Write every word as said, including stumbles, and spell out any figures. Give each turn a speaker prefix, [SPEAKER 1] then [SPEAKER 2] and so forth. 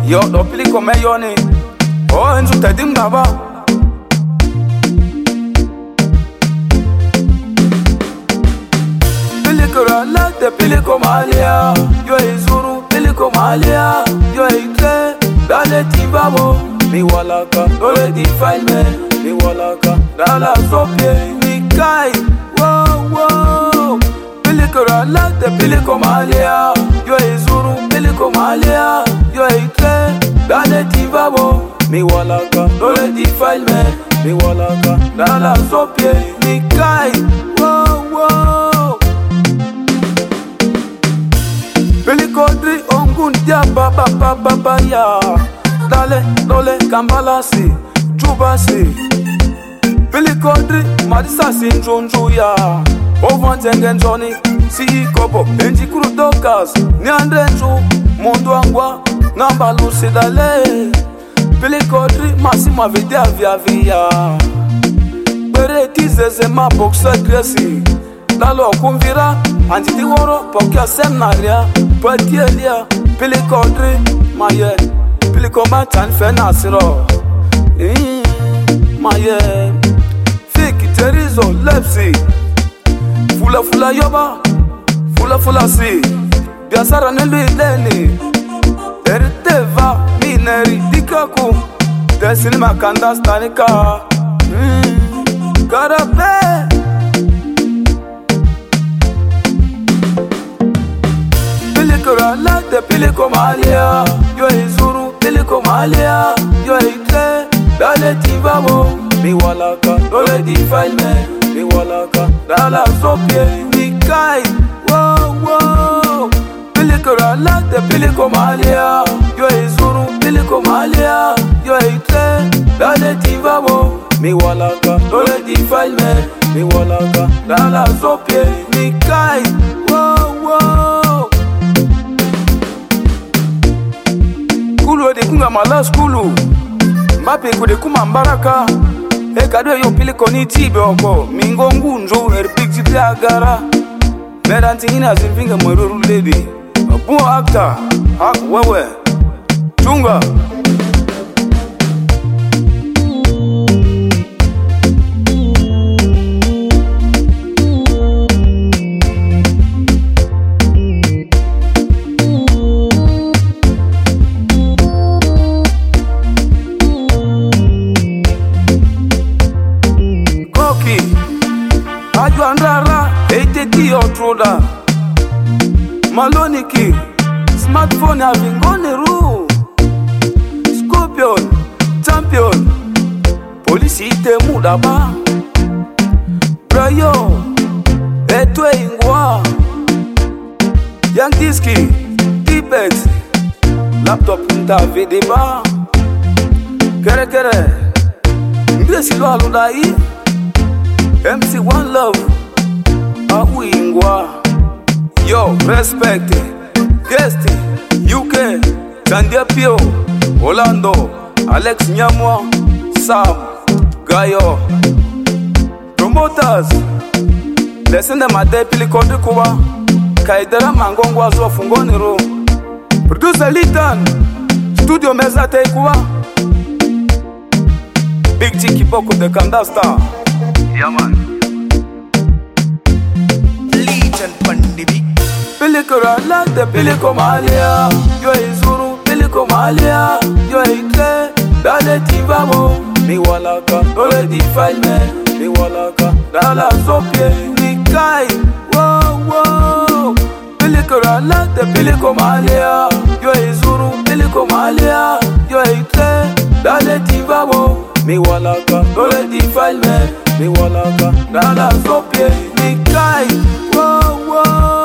[SPEAKER 1] Yo do pili ko me yoni. Oh enzu tedim ngaba. Pili ko la te pili ko malia. Yo izuru pili ko malia. Yo ite dale tibabo. Mi walaka dole di filme. Mi walaka dala sopie. Mi kai. Wow wow. Pili ko la te pili ko malia. Yo izuru pili ko malia. Yo ite dale tibabo. Mi walaka dole di filme. Mi walaka dala sopie. Mi kai. Wow wow. Pili kodri ongun dia baba baba baba ya. Dale dole kambalasi jubasi. Pili kodri madisa sinjonju ya. Ovantengen Johnny si kobo enji krudokas ni andrenju mundu angwa ngamba lusi dale. Pili kodri masima vide avia via. Bere kizeze ma boxe gresi. Dalo kumvira anjiti woro pokia seminaria patielia. Pili kodri maye pili koma tan fenasiro. Maye fiki terizo lepsi. Fula fula yoba, fula fula si. Biasara nelu ileni. Eriteva mineri dikaku. Desini makanda stanika. Karape. Pili korala te pili komalia. Yo izuru pili komalia. Yo ite dale tibabo. Mi walaka dole di filme. Mi walaka dala sopie. Mi kai. Wow wow. Pili korala te pili komalia. Yo izuru pili komalia. Yo ite dale tibabo. Mi walaka dole di filme. Mi walaka dala sopie. Mi kai. Wow wow. Kulu de kunga mala skulu. Mape kude kuma mbaraka. E kadwe yo pili koni tibe oko. Mingo ngunjo erpik jitri agara. Meranti ina zinvinga mweruru lady. Buo actor. Hak wewe Tunga. Ajuandrara, eiteti otroda. Maloniki, smartphone havingone ru. Scorpion, champion. Polisi ite mudaba. Brayo, etwe ingwa. Young Diski, Tibet. Laptop nta videba. Kere kere. Ndesi lo aludai. M C One Love Awingwa. Yo, respect. Guest U K Tandia Pio Orlando Alex Nyamwa Sam Gayo. Promoters Listen them at the Pili Kodri Kuwa Kaidera Mangongwa Zo Fungoni Ro. Producer Litan Studio Meza Kuwa. Big Chiki Boko the Kanda Star. Yeah man.
[SPEAKER 2] Legion Pandibi.
[SPEAKER 1] Pili korala te pili komalia. Yo izuru pili komalia. Yo ite dale tibabo. Mi walaka dole di filme. Mi walaka dala sopie. Mi kai. Wow wow. Pili korala te pili komalia. Yo izuru pili komalia. Yo ite dale tibabo. Mi walaka dole di filme. Mi walaka dala sopie. Mi kai. Wow wow.